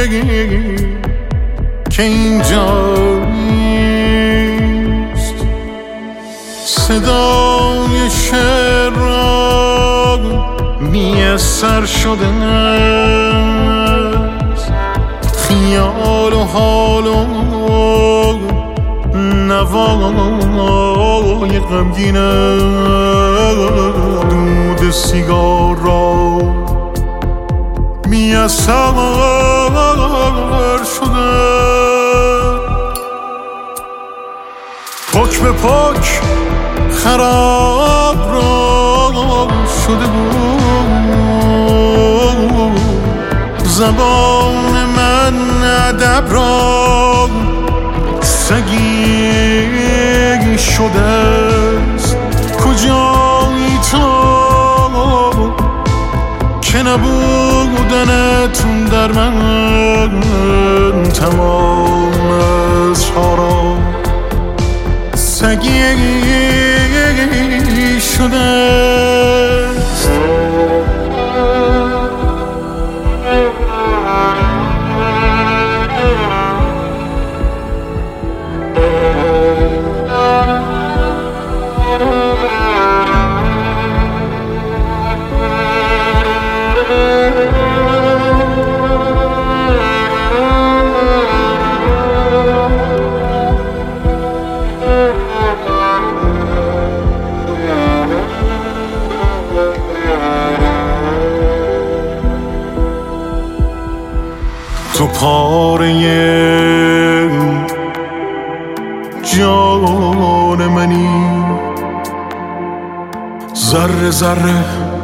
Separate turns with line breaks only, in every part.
که اینجا نیست. صدای شعر را میسر شده است، خیال و حال و نوای غمگینه دود سیگار را میسر شده. پاک به پاک خراب را شده بود، زبان من ادب را سگی شده است. کجایی تو که نبودنتون در من تمام ازها سگی شده است. تو پاره جان منی، ذره ذره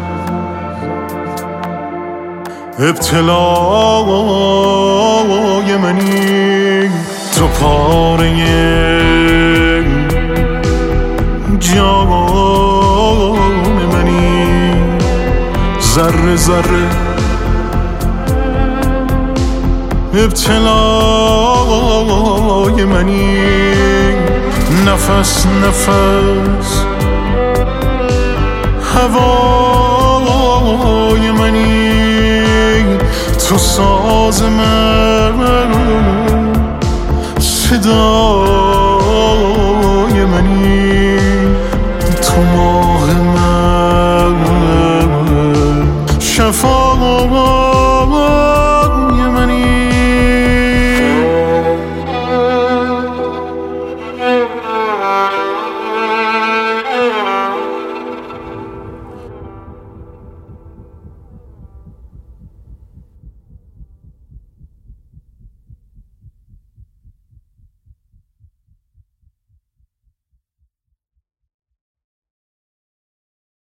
ابتلای منی. تو پاره جان منی، ذره ذره ابتلای منی. نفس نفس هوای منی. تو ساز من صدای منی. تو ماه من شفای